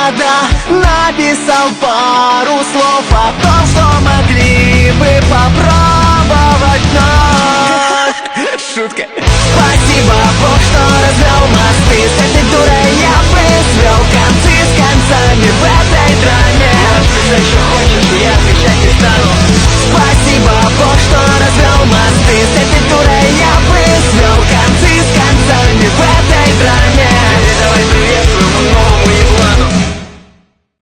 года написал пару слов о том, что могли бы попробовать.